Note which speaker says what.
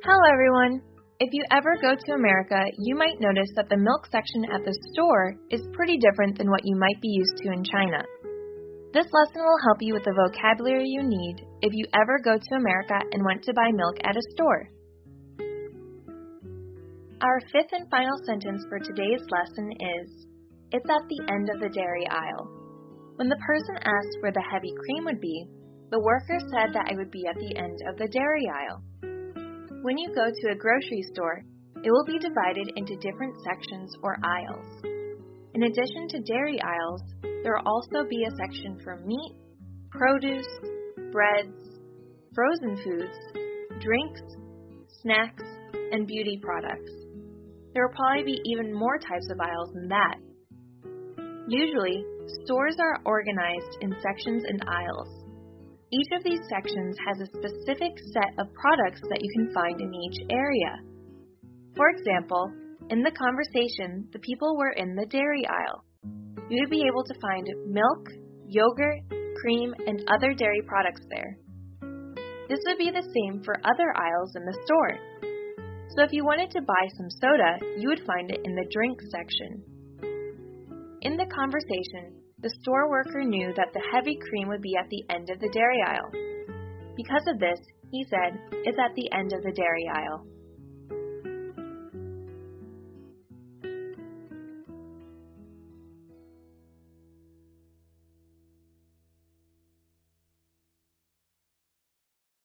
Speaker 1: Hello everyone! If you ever go to America, you might notice that the milk section at the store is pretty different than what you might be used to in China. This lesson will help you with the vocabulary you need if you ever go to America and went to buy milk at a store. Our fifth and final sentence for today's lesson is, it's at the end of the dairy aisle. When the person asked where the heavy cream would be, the worker said that it would be at the end of the dairy aisle. When you go to a grocery store, it will be divided into different sections or aisles. In addition to dairy aisles, there will also be a section for meat, produce, breads, frozen foods, drinks, snacks, and beauty products. There will probably be even more types of aisles than that. Usually, stores are organized in sections and aisles. Each of these sections has a specific set of products that you can find in each area. For example, in the conversation, the people were in the dairy aisle. You would be able to find milk, yogurt, cream, and other dairy products there. This would be the same for other aisles in the store. So if you wanted to buy some soda, you would find it in the drinks section. In the conversation, the store worker knew that the heavy cream would be at the end of the dairy aisle. Because of this, he said, "It's at the end of the dairy aisle."